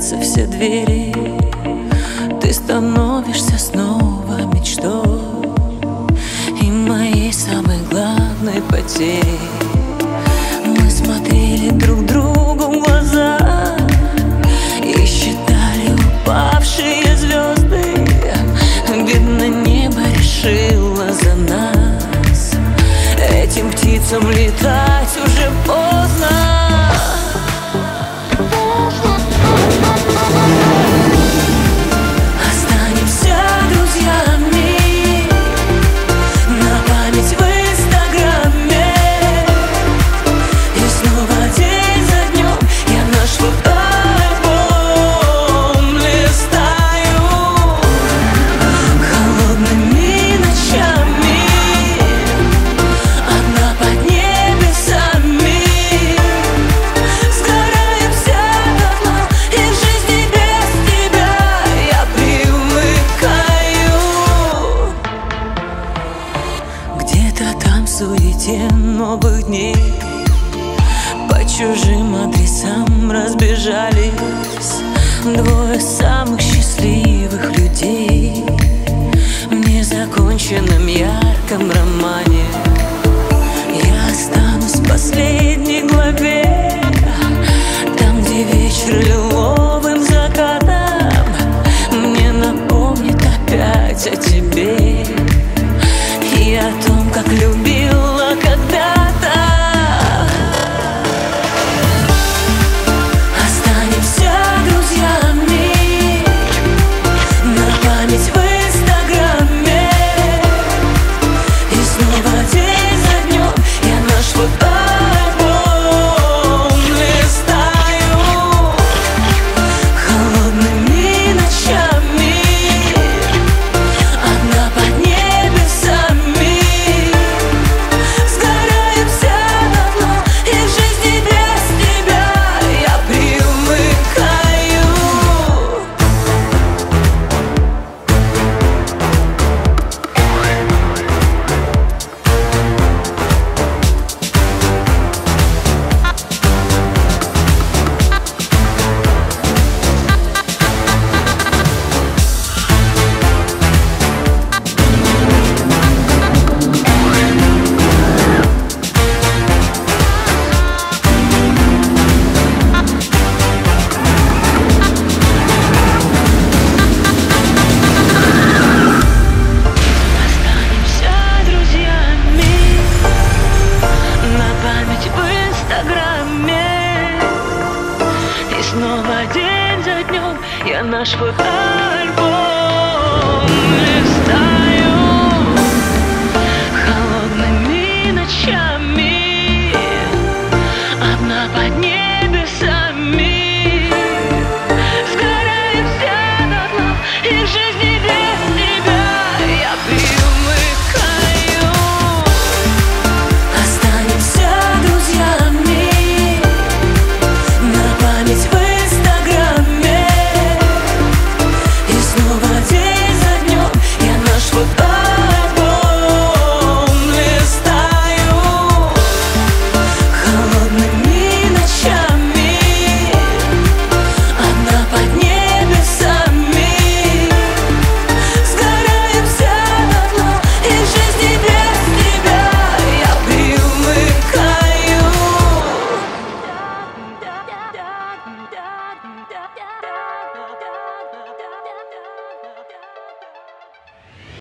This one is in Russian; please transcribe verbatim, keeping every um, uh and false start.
отворяются все двери, ты становишься снова мечтой и моей самой главной потерей. Мы смотрели друг другу в глаза и считали упавшие звезды. Видно, небо решило за нас. Этим птицам летать уже поздно. Там в суете новых дней по чужим адресам разбежались двое самых счастливых людей в незаконченном ярком романе. Я останусь в последней главе, там, где вечер лиловым закатом мне напомнит опять о тебе и о том, как любила когда-то. Останемся друзьями на память в инстаграме. И снова день за днем я наш фотоальбом листаю холодными ночами, одна под небесами. Снова день за днем я наш фото